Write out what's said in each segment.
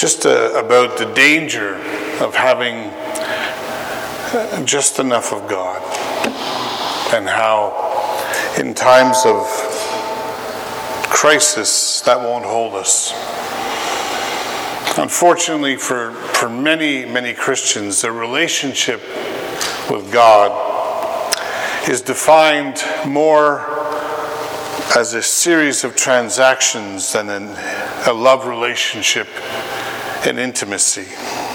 about the danger of having just enough of God, and how in times of crisis that won't hold us. Unfortunately for many Christians, their relationship with God is defined more as a series of transactions than a love relationship and intimacy.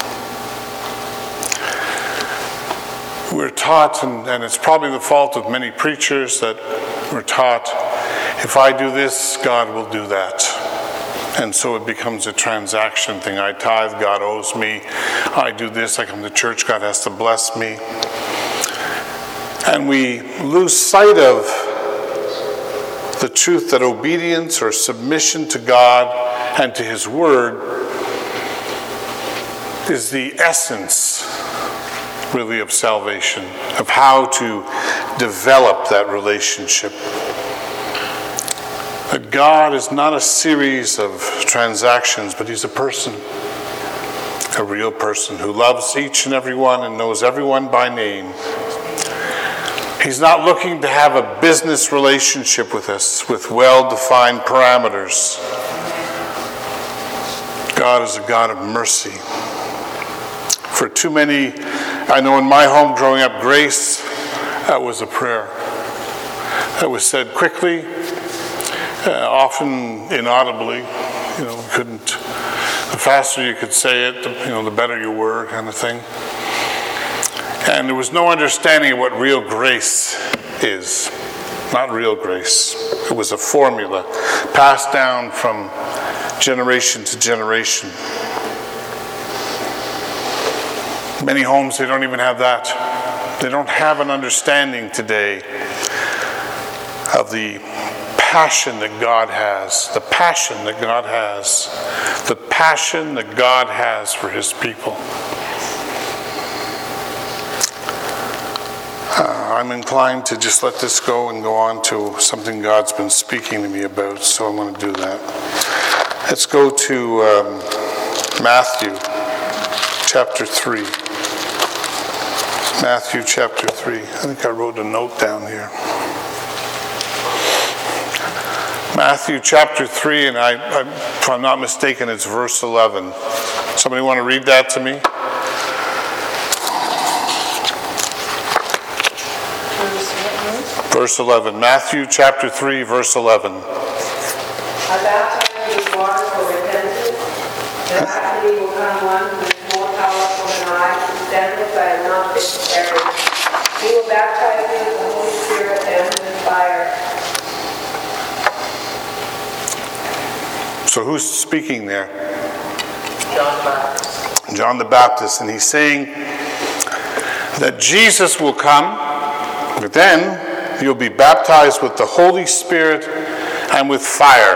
We're taught, and it's probably the fault of many preachers, that we're taught, if I do this, God will do that. And so it becomes a transaction thing. I tithe, God owes me. I do this, I come to church, God has to bless me. And we lose sight of the truth that obedience or submission to God and to His Word is the essence, really, of salvation, of how to develop that relationship. That God is not a series of transactions, but He's a person, a real person who loves each and every one and knows everyone by name. He's not looking to have a business relationship with us with well-defined parameters. God is a God of mercy. For too many, I know in my home growing up, grace, that was a prayer. That was said quickly, often inaudibly. The faster you could say it, the better you were, kind of thing. And there was no understanding of what real grace is. Not real grace. It was a formula passed down from generation to generation. Many homes, they don't even have that. They don't have an understanding today of the passion that God has. The passion that God has. The passion that God has for His people. I'm inclined to just let this go and go on to something God's been speaking to me about, so I'm going to do that. Let's go to Matthew chapter 3. Matthew chapter 3. I think I wrote a note down here. Matthew chapter 3, and if I'm not mistaken, it's verse 11. Somebody want to read that to me? Verse 11. Matthew chapter 3, verse 11. I baptize you with water for repentance, and after me will come one who is more powerful than I, whose sandals I have not been to carry. He will baptize you with the Holy Spirit and with fire. So who's speaking there? John the Baptist. John the Baptist. And he's saying that Jesus will come, but then you'll be baptized with the Holy Spirit and with fire.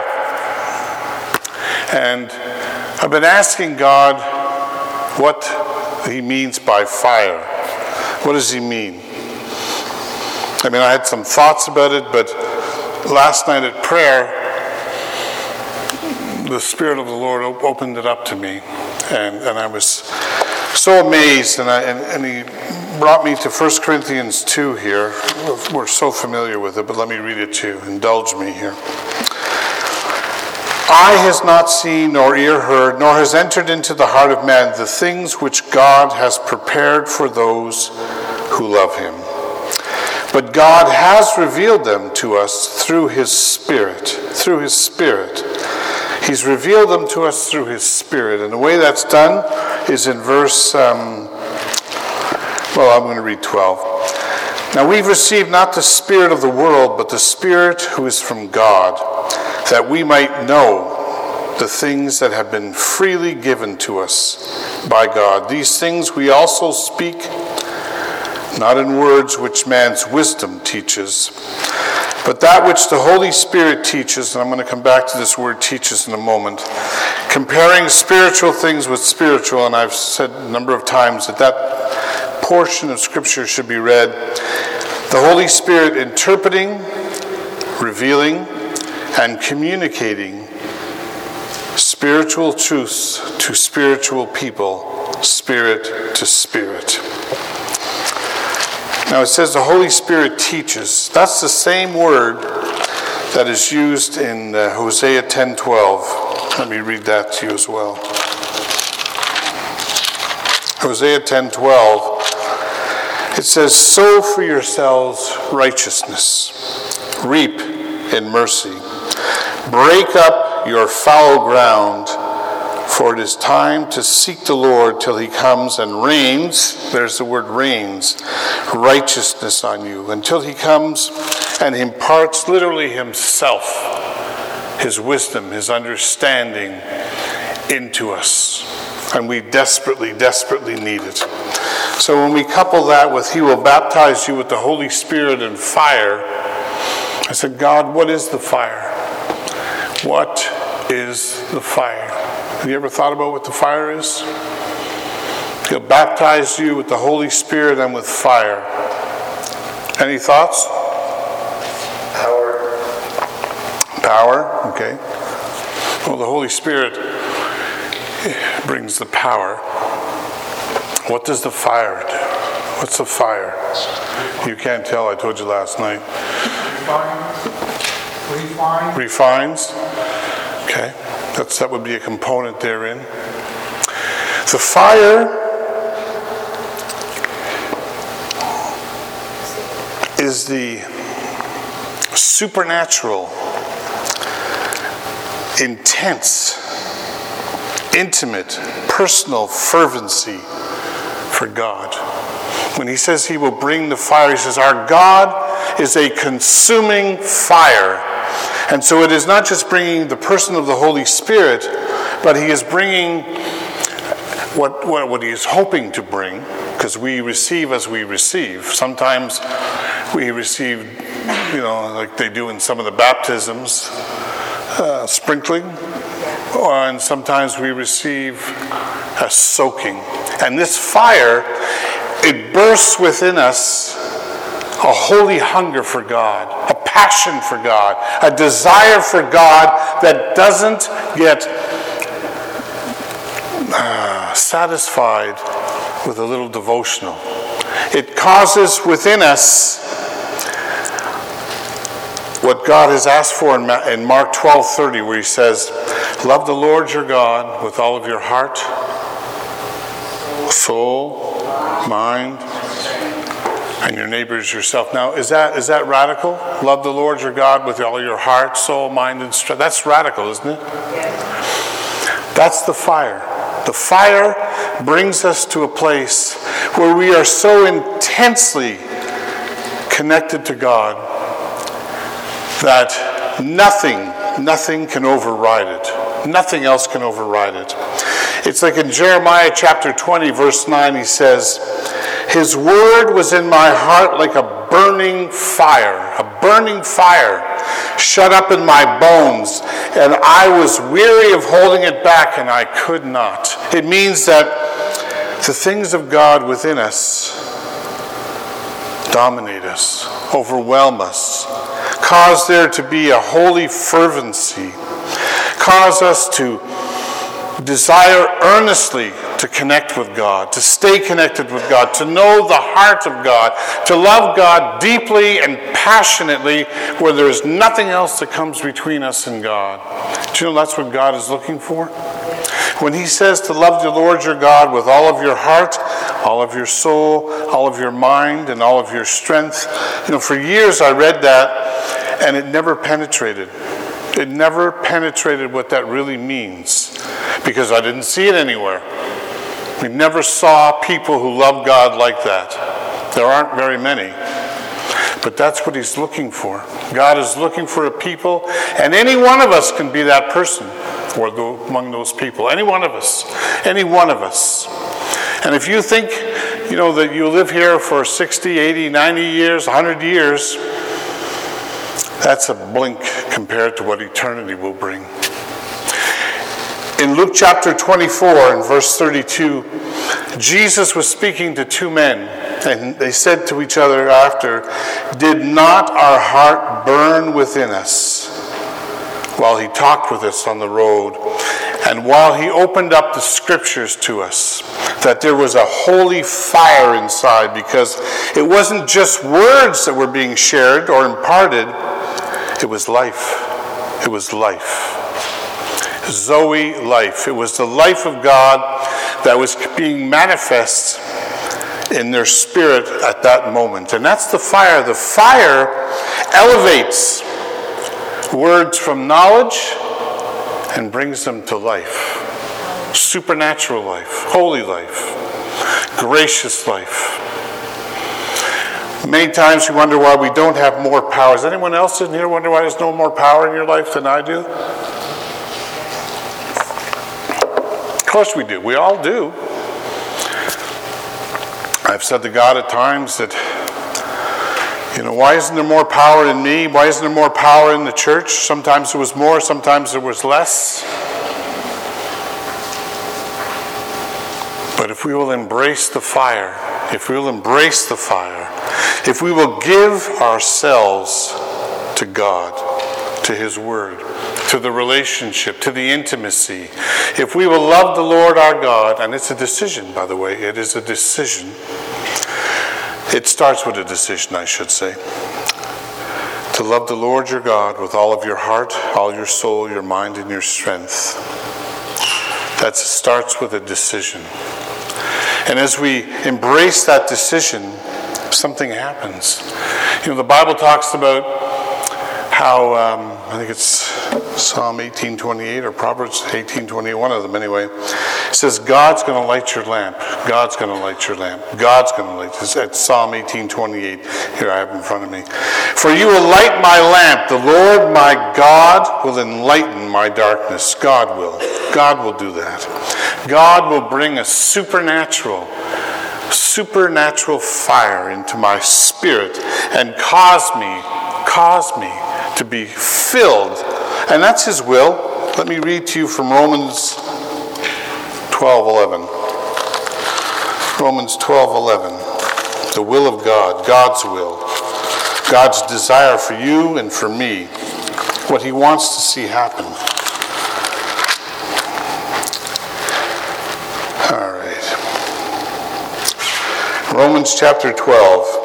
And I've been asking God what He means by fire. What does He mean? I mean, I had some thoughts about it, but last night at prayer, the Spirit of the Lord opened it up to me. And I was so amazed, and He brought me to 1 Corinthians 2 here. We're so familiar with it, but let me read it to you. Indulge me here. Eye has not seen, nor ear heard, nor has entered into the heart of man the things which God has prepared for those who love Him. But God has revealed them to us through His Spirit. Through His Spirit. He's revealed them to us through His Spirit. And the way that's done is in verse... I'm going to read 12. Now we've received not the spirit of the world, but the Spirit who is from God, that we might know the things that have been freely given to us by God. These things we also speak, not in words which man's wisdom teaches, but that which the Holy Spirit teaches, and I'm going to come back to this word teaches in a moment, comparing spiritual things with spiritual, and I've said a number of times that portion of Scripture should be read. The Holy Spirit interpreting, revealing, and communicating Spiritual truths to spiritual people, spirit to spirit. Now it says the Holy Spirit teaches. That's the same word that is used in Hosea 10:12. Let me read that to you as well. Hosea 10:12. It says, "Sow for yourselves righteousness, reap in mercy. Break up your fallow ground, for it is time to seek the Lord till he comes and rains," there's the word rains, "righteousness on you, until he comes and imparts literally himself, his wisdom, his understanding into us." And we desperately, desperately need it. So when we couple that with he will baptize you with the Holy Spirit and fire, I said, God, what is the fire? What is the fire? Have you ever thought about what the fire is? He'll baptize you with the Holy Spirit and with fire. Any thoughts? Power, okay. Well, the Holy Spirit brings the power. What does the fire do? What's the fire? You can't tell, I told you last night. Refines. Okay, that would be a component therein. The fire is the supernatural, intense, intimate, personal fervency for God. When he says he will bring the fire, he says our God is a consuming fire. And so it is not just bringing the person of the Holy Spirit, but he is bringing what he is hoping to bring, because we receive as we receive. Sometimes we receive, like they do in some of the baptisms, sprinkling, and sometimes we receive a soaking. And this fire, it bursts within us a holy hunger for God, a passion for God, a desire for God that doesn't get satisfied with a little devotional. It causes within us what God has asked for in Mark 12:30, where he says, love the Lord your God with all of your heart, soul, mind, and your neighbor as yourself. Now, is that radical? Love the Lord your God with all your heart, soul, mind, and strength. That's radical, isn't it? Yes. That's the fire. The fire brings us to a place where we are so intensely connected to God that nothing can override it. Nothing else can override it. It's like in Jeremiah chapter 20, verse 9, he says, his word was in my heart like a burning fire shut up in my bones, and I was weary of holding it back, and I could not. It means that the things of God within us dominate us, overwhelm us, cause there to be a holy fervency, cause us to desire earnestly to connect with God, to stay connected with God, to know the heart of God, to love God deeply and passionately where there is nothing else that comes between us and God. Do you know that's what God is looking for? When he says to love the Lord your God with all of your heart, all of your soul, all of your mind, and all of your strength. For years I read that and it never penetrated. It never penetrated what that really means because I didn't see it anywhere. We never saw people who love God like that. There aren't very many. But that's what he's looking for. God is looking for a people, and any one of us can be that person or among those people. Any one of us. Any one of us. And if you think, that you live here for 60, 80, 90 years, 100 years, that's a blink compared to what eternity will bring. In Luke chapter 24 and verse 32, Jesus was speaking to two men, and they said to each other after, did not our heart burn within us while he talked with us on the road And while he opened up the scriptures to us, that there was a holy fire inside, because it wasn't just words that were being shared or imparted, it was life. It was life. Zoe life. It was the life of God that was being manifest in their spirit at that moment. And that's the fire. The fire elevates words from knowledge and brings them to life. Supernatural life, holy life, gracious life. Many times we wonder why we don't have more power. Does anyone else in here wonder why there's no more power in your life than I do? Of course we do. We all do. I've said to God at times that, why isn't there more power in me? Why isn't there more power in the church? Sometimes there was more, sometimes there was less. But if we will embrace the fire, if we will give ourselves to God, to His Word, to the relationship, to the intimacy, if we will love the Lord our God, and it's a decision, by the way, it is a decision. It starts with a decision, I should say. To love the Lord your God with all of your heart, all your soul, your mind, and your strength. That starts with a decision. And as we embrace that decision, something happens. The Bible talks about how, I think it's Psalm 18:28 or Proverbs 18:20, one of them anyway. It says, God's going to light your lamp. God's going to light your lamp. God's going to light. It's Psalm 18:28. Here I have in front of me. For you will light my lamp. The Lord my God will enlighten my darkness. God will. God will do that. God will bring a supernatural fire into my spirit and cause me to be filled. And that's His will. Let me read to you from Romans 12:11. Romans 12:11. The will of God, God's will. God's desire for you and for me. What He wants to see happen. All right. Romans chapter 12.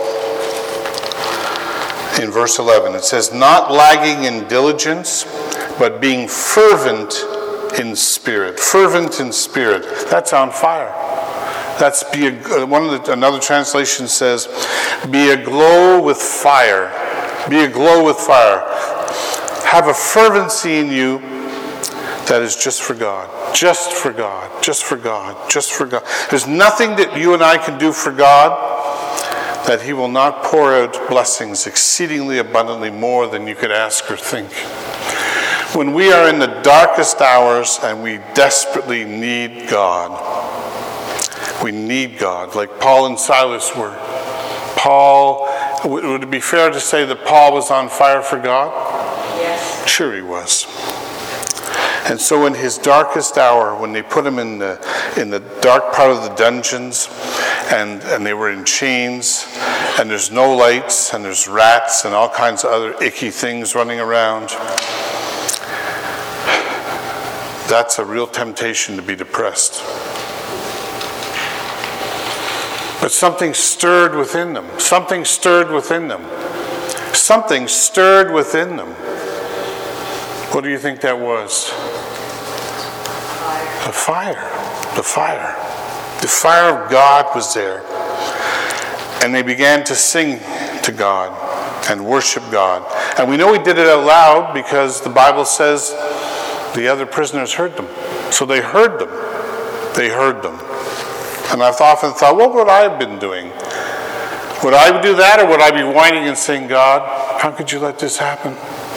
In verse 11, it says, not lagging in diligence, but being fervent in spirit. Fervent in spirit. That's on fire. That's another translation says, be aglow with fire. Be aglow with fire. Have a fervency in you that is just for God. Just for God. Just for God. Just for God. There's nothing that you and I can do for God that He will not pour out blessings exceedingly abundantly more than you could ask or think. When we are in the darkest hours and we desperately need God, we need God, like Paul and Silas were. Would it be fair to say that Paul was on fire for God? Yes. Sure he was. And so in his darkest hour, when they put him in the dark part of the dungeons, and they were in chains, and there's no lights, and there's rats and all kinds of other icky things running around, that's a real temptation to be depressed. But something stirred within them. Something stirred within them. Something stirred within them. What do you think that was? The fire. The fire. The fire of God was there. And they began to sing to God and worship God. And we know he did it out loud because the Bible says the other prisoners heard them. So they heard them. They heard them. And I've often thought, what would I have been doing? Would I do that, or would I be whining and saying, God, how could you let this happen?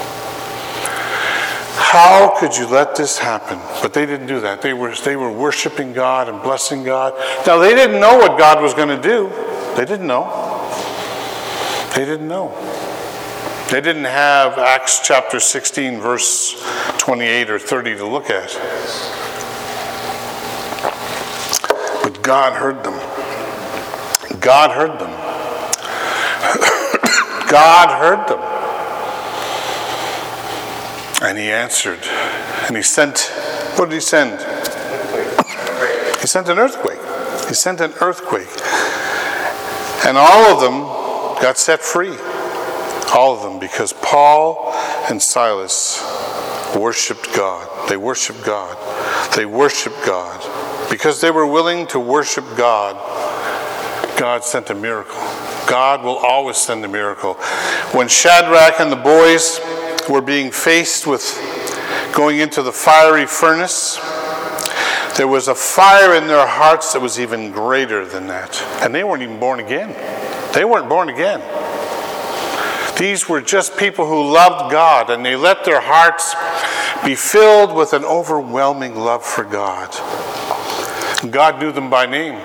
How could you let this happen? But they didn't do that. They were worshiping God and blessing God. Now, they didn't know what God was going to do. They didn't know. They didn't know. They didn't have Acts chapter 16, verse 28 or 30 to look at. But God heard them. God heard them. God heard them. And he answered. And he sent What did he send? He sent an earthquake. He sent an earthquake. And all of them got set free. All of them, because Paul and Silas worshipped God. They worshipped God. They worshipped God. Because they were willing to worship God, God sent a miracle. God will always send a miracle. When Shadrach and the boys were being faced with going into the fiery furnace, there was a fire in their hearts that was even greater than that. And they weren't even born again. They weren't born again. These were just people who loved God, and they let their hearts be filled with an overwhelming love for God. God knew them by name.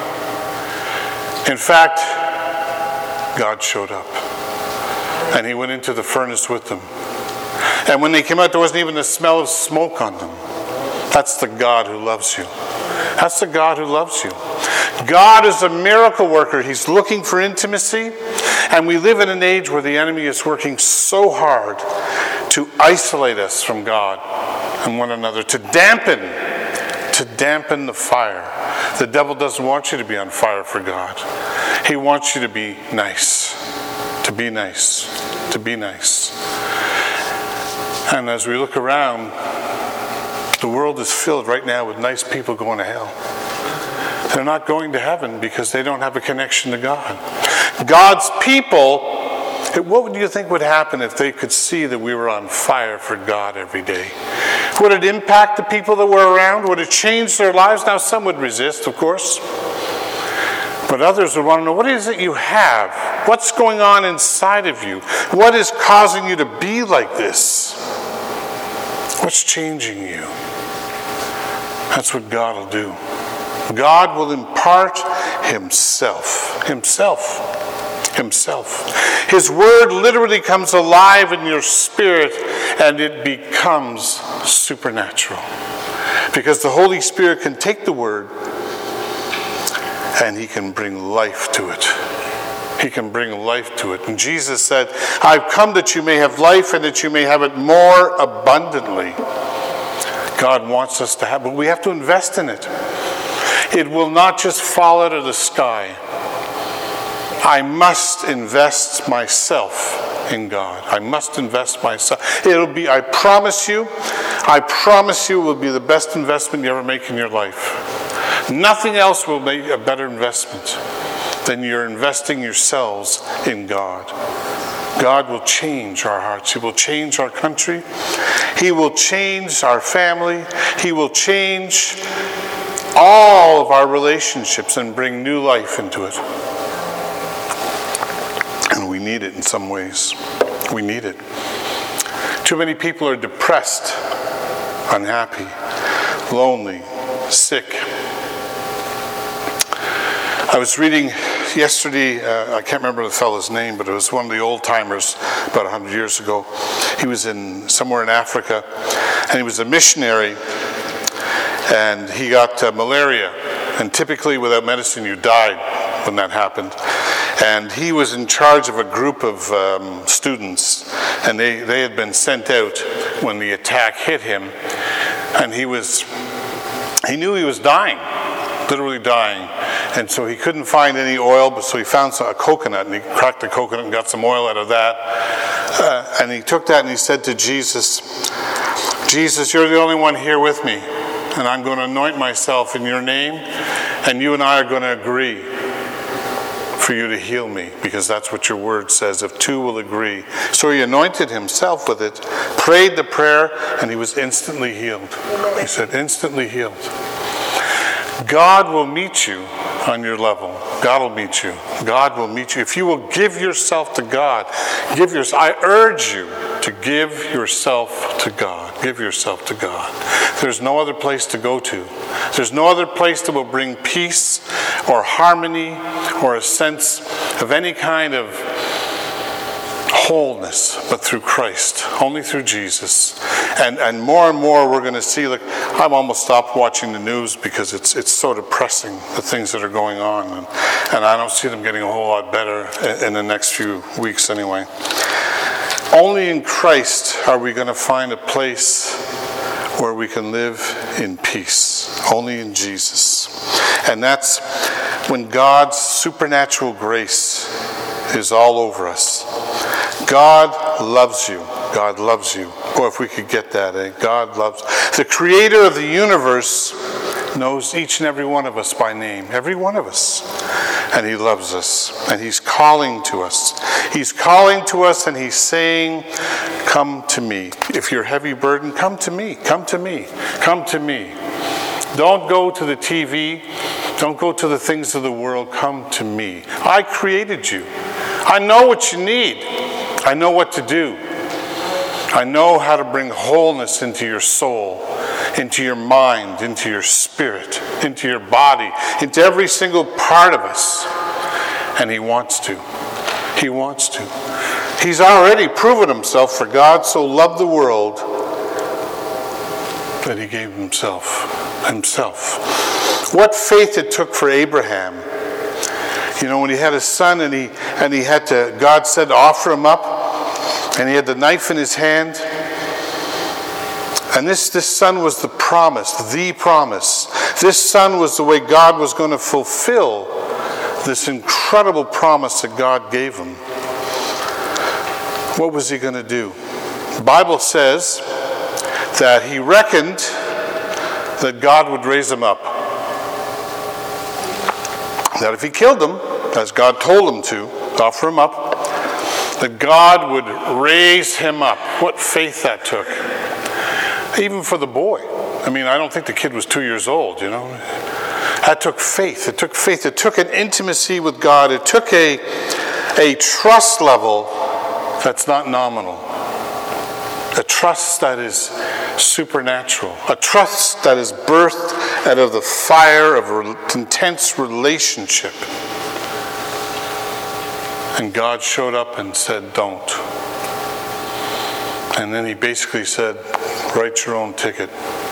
In fact, God showed up, and he went into the furnace with them. And when they came out, there wasn't even a smell of smoke on them. That's the God who loves you. That's the God who loves you. God is a miracle worker. He's looking for intimacy. And we live in an age where the enemy is working so hard to isolate us from God and one another, to dampen the fire. The devil doesn't want you to be on fire for God. He wants you to be nice, to be nice, to be nice. And as we look around, the world is filled right now with nice people going to hell. They're not going to heaven because they don't have a connection to God. God's people, what do you think would happen if they could see that we were on fire for God every day? Would it impact the people that were around? Would it change their lives? Now, some would resist, of course. But others would want to know, what is it you have? What's going on inside of you? What is causing you to be like this? What's changing you? That's what God will do. God will impart himself. His word literally comes alive in your spirit, and it becomes supernatural. Because the Holy Spirit can take the word and he can bring life to it. He can bring life to it. And Jesus said, I've come that you may have life and that you may have it more abundantly. God wants us to have, but we have to invest in it. It will not just fall out of the sky. I must invest myself in God. I must invest myself. It'll be, I promise you, it will be the best investment you ever make in your life. Nothing else will make a better investment than you're investing yourselves in God. God will change our hearts. He will change our country. He will change our family. He will change all of our relationships and bring new life into it. And we need it in some ways. We need it. Too many people are depressed, unhappy, lonely, sick. I was reading yesterday, I can't remember the fellow's name, but it was one of the old timers about 100 years ago. He was somewhere in Africa, and he was a missionary, and he got malaria. And typically without medicine you died when that happened. And he was in charge of a group of students, and they had been sent out when the attack hit him. And he knew he was dying, literally dying. And so he couldn't find any oil, but so he found a coconut, and he cracked the coconut and got some oil out of that. And he took that and he said to Jesus, Jesus, you're the only one here with me, and I'm going to anoint myself in your name, and you and I are going to agree for you to heal me, because that's what your word says, if two will agree. So he anointed himself with it, prayed the prayer, and he was instantly healed. He said, instantly healed. God will meet you on your level. God will meet you. God will meet you. If you will give yourself to God, I urge you to give yourself to God. Give yourself to God. There's no other place to go to. There's no other place that will bring peace or harmony or a sense of any kind of wholeness, but through Christ, only through Jesus. And more we're going to see, like, I've almost stopped watching the news because it's so depressing, the things that are going on, and I don't see them getting a whole lot better in the next few weeks anyway. Only in Christ are we going to find a place where we can live in peace, only in Jesus. And that's when God's supernatural grace is all over us. God loves you. God loves you. Boy, if we could get that, eh? God loves. The creator of the universe knows each and every one of us by name. Every one of us. And he loves us. And he's calling to us. He's calling to us and he's saying, come to me. If you're heavy burdened, come to me. Come to me. Come to me. Don't go to the TV. Don't go to the things of the world. Come to me. I created you. I know what you need. I know what to do. I know how to bring wholeness into your soul, into your mind, into your spirit, into your body, into every single part of us. And he wants to. He wants to. He's already proven himself, for God so loved the world that he gave himself. What faith it took for Abraham. You know, when he had a son and he had to, God said to offer him up, and he had the knife in his hand. And this son was the promise, the promise. This son was the way God was going to fulfill this incredible promise that God gave him. What was he going to do? The Bible says that he reckoned that God would raise him up. That if he killed him, as God told him to offer him up, that God would raise him up. What faith that took. Even for the boy. I mean, I don't think the kid was 2 years old, you know. That took faith. It took faith. It took an intimacy with God. It took a trust level that's not nominal. A trust that is supernatural. A trust that is birthed out of the fire of intense relationship. And God showed up and said, don't. And then he basically said, write your own ticket.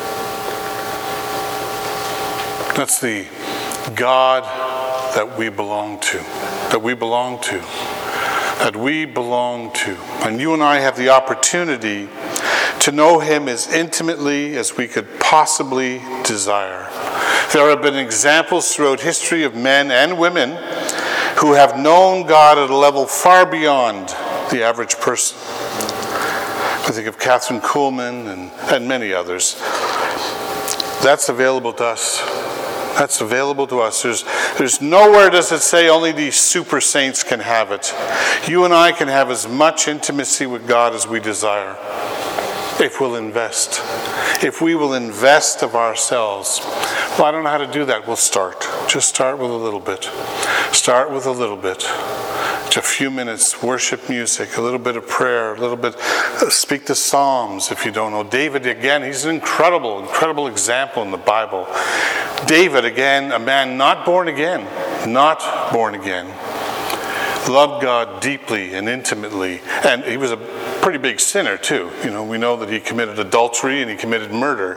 That's the God that we belong to. That we belong to. That we belong to. And you and I have the opportunity to know him as intimately as we could possibly desire. There have been examples throughout history of men and women who have known God at a level far beyond the average person. I think of Catherine Kuhlman and many others. That's available to us. That's available to us. There's nowhere does it say only these super saints can have it. You and I can have as much intimacy with God as we desire. If we'll invest. If we will invest of ourselves. Well, I don't know how to do that. We'll start. Just start with a little bit. Start with a little bit. Just a few minutes, worship music, a little bit of prayer, a little bit, speak the Psalms if you don't know. David, again, he's an incredible example in the Bible. David, again, a man not born again, loved God deeply and intimately. And he was a pretty big sinner too. You know, we know that he committed adultery and he committed murder.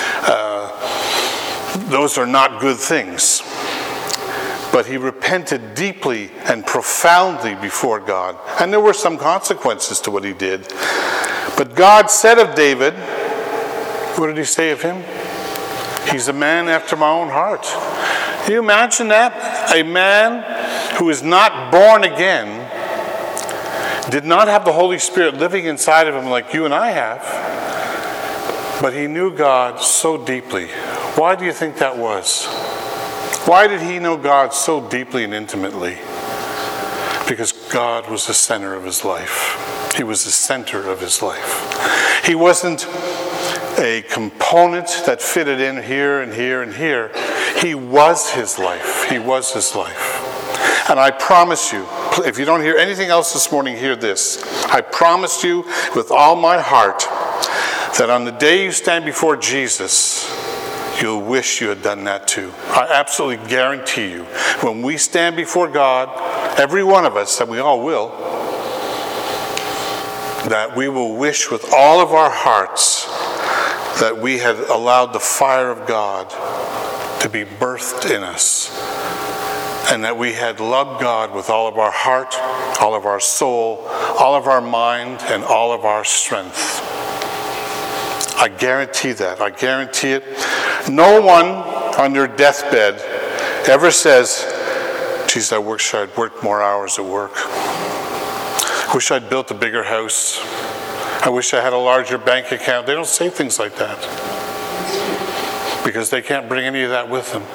Those are not good things. But he repented deeply and profoundly before God. And there were some consequences to what he did. But God said of David, what did he say of him? He's a man after my own heart. Can you imagine that? A man who is not born again, did not have the Holy Spirit living inside of him like you and I have, but he knew God so deeply. Why do you think that was? Why did he know God so deeply and intimately? Because God was the center of his life. He was the center of his life. He wasn't a component that fitted in here and here and here. He was his life. He was his life. And I promise you, if you don't hear anything else this morning, hear this. I promise you with all my heart that on the day you stand before Jesus, you'll wish you had done that too. I absolutely guarantee you, when we stand before God, every one of us, and we all will, that we will wish with all of our hearts that we had allowed the fire of God to be birthed in us, and that we had loved God with all of our heart, all of our soul, all of our mind, and all of our strength. I guarantee that. I guarantee it. No one on their deathbed ever says, geez, I wish I'd worked more hours at work. I wish I'd built a bigger house. I wish I had a larger bank account. They don't say things like that because they can't bring any of that with them.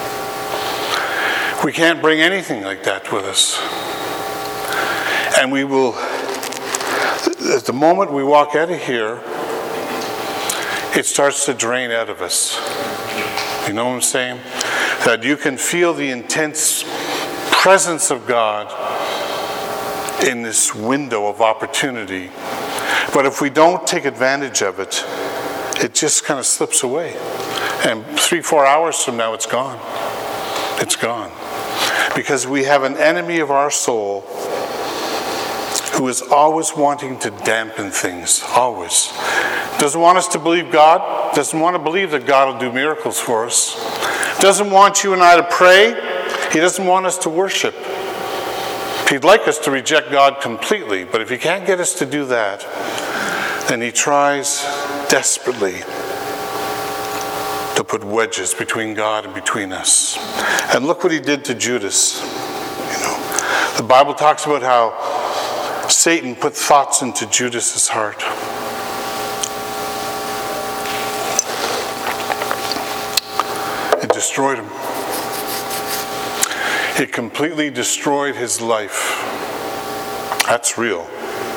We can't bring anything like that with us. And we will, at the moment we walk out of here, it starts to drain out of us. You know what I'm saying? That you can feel the intense presence of God in this window of opportunity. But if we don't take advantage of it, it just kind of slips away. And 3-4 hours from now, it's gone. It's gone. Because we have an enemy of our soul who is always wanting to dampen things. Always. Doesn't want us to believe God. Doesn't want to believe that God will do miracles for us. Doesn't want you and I to pray. He doesn't want us to worship. He'd like us to reject God completely, but if he can't get us to do that, then he tries desperately to put wedges between God and between us. And look what he did to Judas. You know, the Bible talks about how Satan put thoughts into Judas's heart. It destroyed him. It completely destroyed his life. That's real.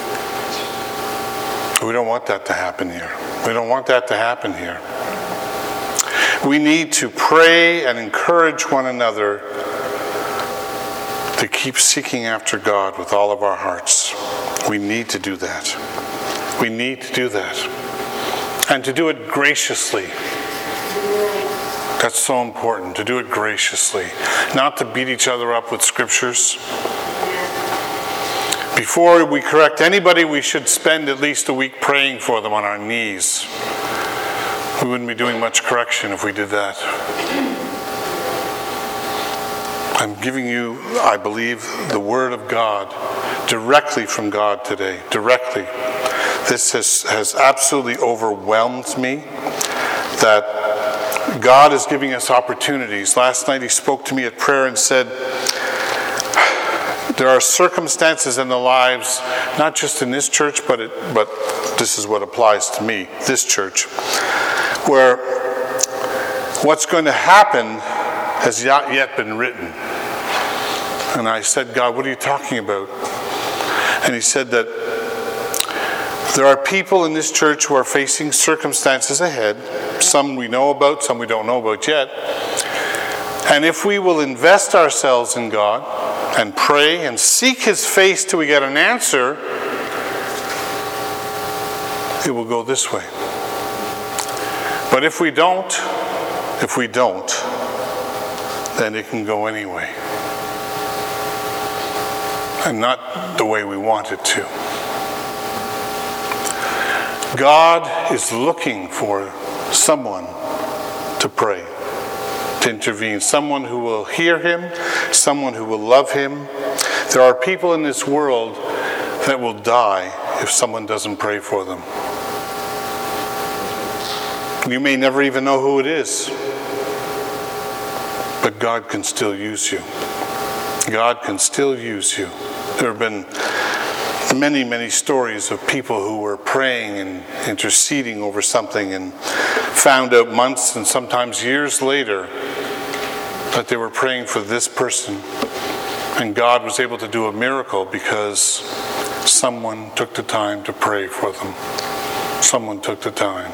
We don't want that to happen here. We don't want that to happen here. We need to pray and encourage one another to keep seeking after God with all of our hearts. We need to do that. We need to do that. And to do it graciously. That's so important, to do it graciously. Not to beat each other up with scriptures. Before we correct anybody, we should spend at least a week praying for them on our knees. We wouldn't be doing much correction if we did that. I'm giving you, I believe, the Word of God directly from God today. Directly. This has absolutely overwhelmed me that God is giving us opportunities. Last night he spoke to me at prayer and said, there are circumstances in the lives, not just in this church, but this is what applies to me, this church, where what's going to happen has not yet been written. And I said, God, what are you talking about? And he said that there are people in this church who are facing circumstances ahead. Some we know about, some we don't know about yet. And if we will invest ourselves in God and pray and seek his face till we get an answer, it will go this way. But if we don't, then it can go anyway. And not the way we want it to. God is looking for someone to pray, to intervene, someone who will hear him, someone who will love him. There are people in this world that will die if someone doesn't pray for them. You may never even know who it is, but God can still use you. God can still use you. There have been many, many stories of people who were praying and interceding over something and found out months and sometimes years later that they were praying for this person. And God was able to do a miracle because someone took the time to pray for them. Someone took the time.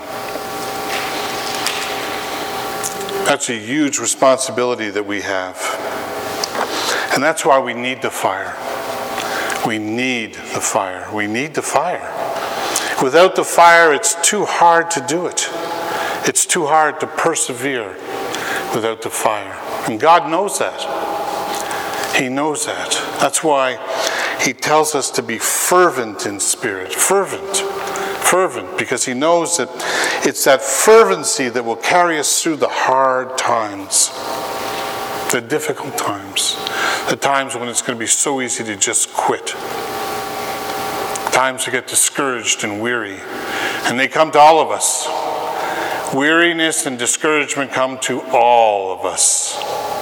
That's a huge responsibility that we have. And that's why we need the fire. We need the fire. We need the fire. Without the fire, it's too hard to do it. It's too hard to persevere without the fire. And God knows that. He knows that. That's why he tells us to be fervent in spirit. Fervent, because he knows that it's that fervency that will carry us through the hard times, the difficult times, the times when it's going to be so easy to just quit, times to get discouraged and weary, And they come to all of us. Weariness and discouragement come to all of us.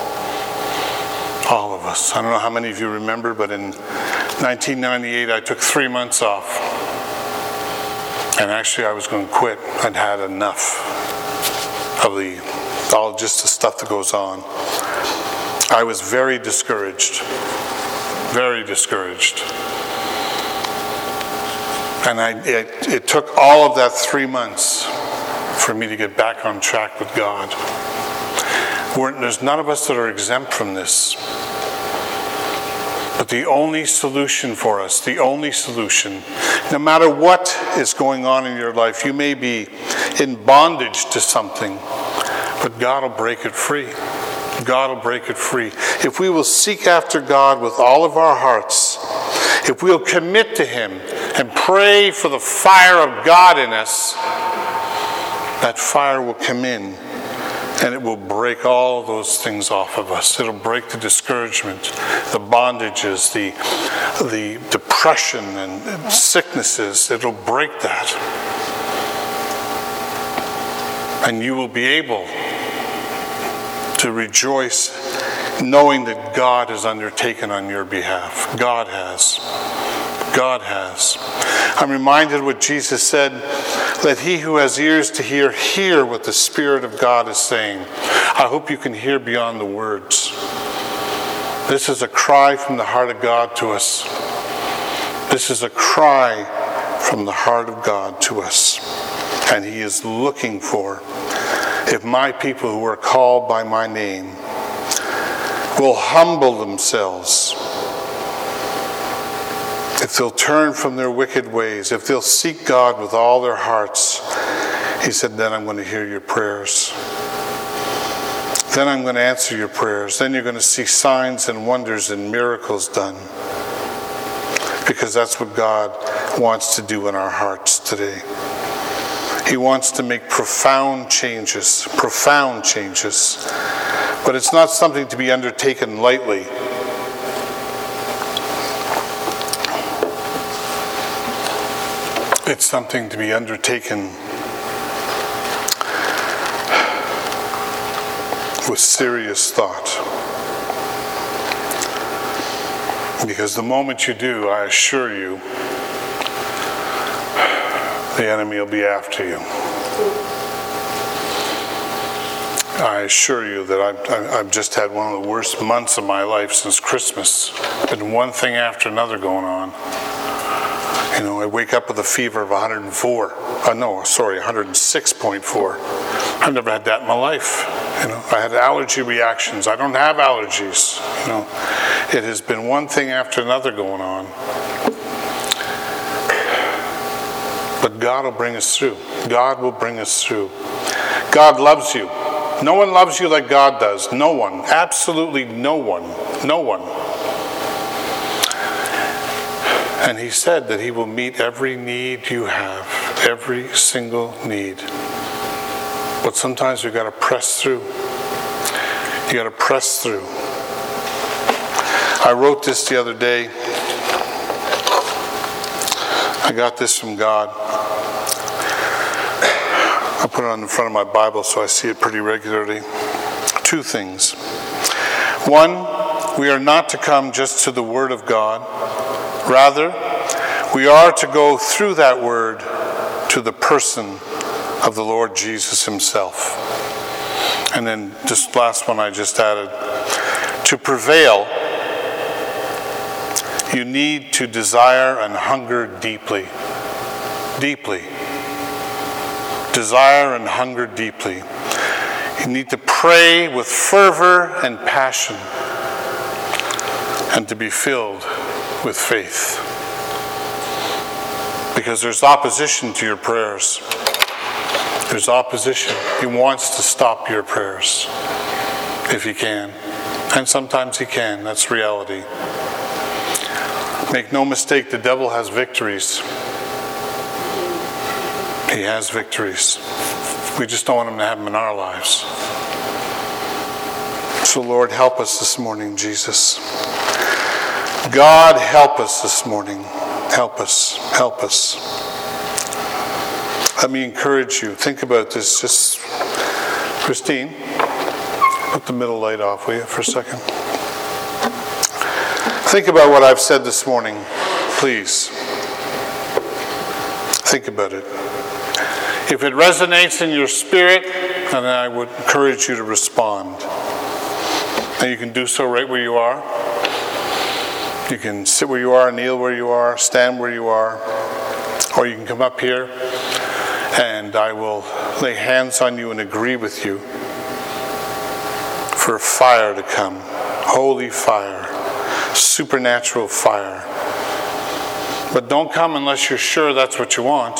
All of us. I don't know how many of you remember, but in 1998 I took 3 months off. And actually I was going to quit. I'd had enough of all just the stuff that goes on. I was very discouraged. Very discouraged. And it took all of that 3 months for me to get back on track with God. There's none of us that are exempt from this. But the only solution for us, the only solution, no matter what is going on in your life, you may be in bondage to something, but God will break it free. God will break it free. If we will seek after God with all of our hearts, if we'll commit to Him and pray for the fire of God in us, that fire will come in and it will break all those things off of us. It'll break the discouragement, the bondages, the depression and sicknesses. It'll break that. And you will be able to rejoice knowing that God has undertaken on your behalf. God has. God has. I'm reminded what Jesus said, let he who has ears to hear, hear what the Spirit of God is saying. I hope you can hear beyond the words. This is a cry from the heart of God to us. This is a cry from the heart of God to us. And He is looking for, if my people who are called by my name will humble themselves, if they'll turn from their wicked ways, if they'll seek God with all their hearts, He said, then I'm going to hear your prayers. Then I'm going to answer your prayers. Then you're going to see signs and wonders and miracles done. Because that's what God wants to do in our hearts today. He wants to make profound changes. But it's not something to be undertaken lightly. It's something to be undertaken with serious thought. Because the moment you do, I assure you, the enemy will be after you. I assure you that I've just had one of the worst months of my life since Christmas. Been one thing after another going on. You know, I wake up with a fever of 106.4. I've never had that in my life. You know, I had allergy reactions. I don't have allergies. You know, it has been one thing after another going on. But God will bring us through. God will bring us through. God loves you. No one loves you like God does. No one. Absolutely no one. No one. And He said that He will meet every need you have. Every single need. But sometimes you've got to press through. You got to press through. I wrote this the other day. I got this from God. I put it on the front of my Bible so I see it pretty regularly. 2 things. 1, we are not to come just to the Word of God. Rather, we are to go through that Word to the person of the Lord Jesus Himself. And then this last one I just added. To prevail, you need to desire and hunger deeply. Deeply. Desire and hunger deeply. You need to pray with fervor and passion and to be filled with faith. Because there's opposition to your prayers. There's opposition. He wants to stop your prayers if He can. And sometimes He can. That's reality. Make no mistake, the devil has victories. He has victories. We just don't want Him to have them in our lives. So Lord, help us this morning, Jesus. God, help us this morning. Help us. Help us. Let me encourage you. Think about this. Just, Christine, put the middle light off, will you, for a second? Think about what I've said this morning, please. Think about it. If it resonates in your spirit, then I would encourage you to respond. And you can do so right where you are. You can sit where you are, kneel where you are, stand where you are, or you can come up here and I will lay hands on you and agree with you for fire to come. Holy fire. Supernatural fire. But don't come unless you're sure that's what you want.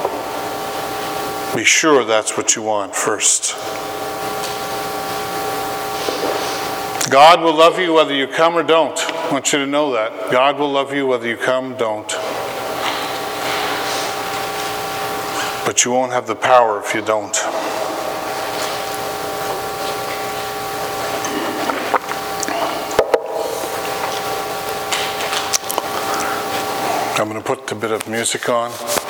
Be sure that's what you want first. God will love you whether you come or don't. I want you to know that. God will love you whether you come, don't. But you won't have the power if you don't. I'm going to put a bit of music on.